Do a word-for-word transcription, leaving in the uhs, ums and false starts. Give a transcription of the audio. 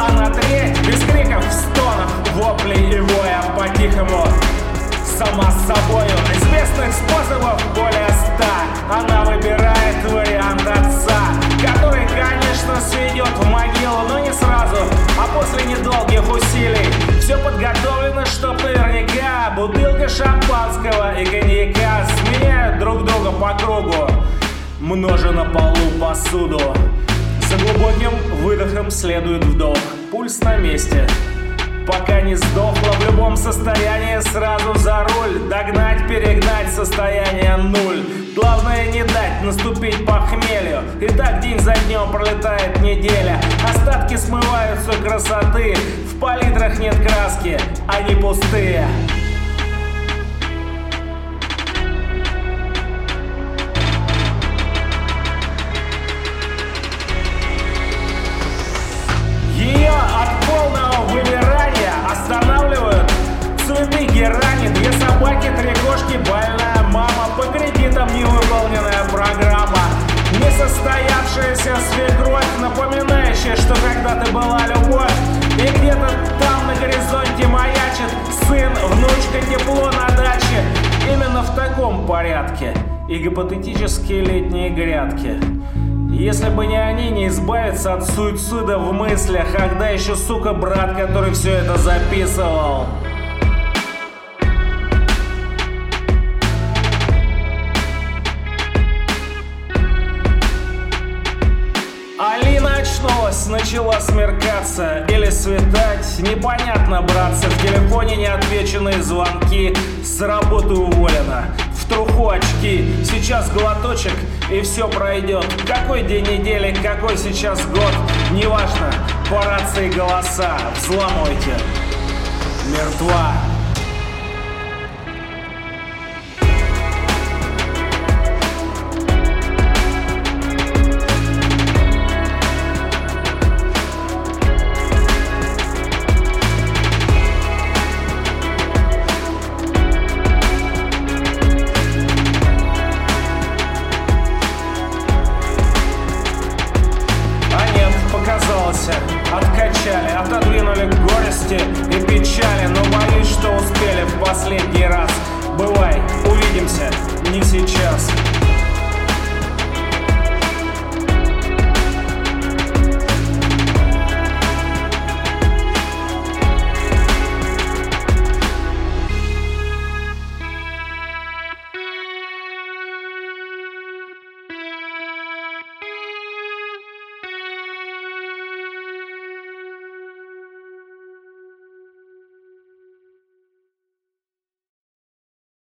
на треть, без криков, стонов, воплей и воя по-тихому. Сама с собою известных способов более ста. Она выбирает вариант отца, который, конечно, сведет в могилу, но не сразу, а после недолгих усилий. Все подготовлено, чтоб наверняка бутылка шампанского и коньяка сменяют друг друга по кругу, множа на полу посуду. За глубоким выдохом следует вдох, пульс на месте. Пока не сдохла, в любом состоянии сразу за руль. Догнать, перегнать, состояние нуль. Главное не дать наступить похмелью. И так день за днем пролетает неделя. Остатки смываются красоты. В палитрах нет краски, они пустые. Ее от полного вымирания останавливают цветы герани. Две собаки, три кошки, больная мама. По кредитам невыполненная программа. Несостоявшаяся свекровь, напоминающая, что когда-то была любовь. И где-то там на горизонте маячит сын, внучка, тепло на даче. Именно в таком порядке и гипотетические летние грядки. Если бы не они, не избавиться от суицида в мыслях. Когда еще, сука, брат, который все это записывал. Алина очнулась, начала смеркаться или светать. Непонятно, братцы, в телефоне неотвеченные звонки. С работы уволена, в труху очки. Сейчас глоточек и все пройдет. Какой день недели, какой сейчас год, неважно, по рации голоса. Взламывайте. Мертва. Откачали, отодвинули горести и печали. Но боюсь, что успели в последний раз. Бывай, увидимся, не сейчас.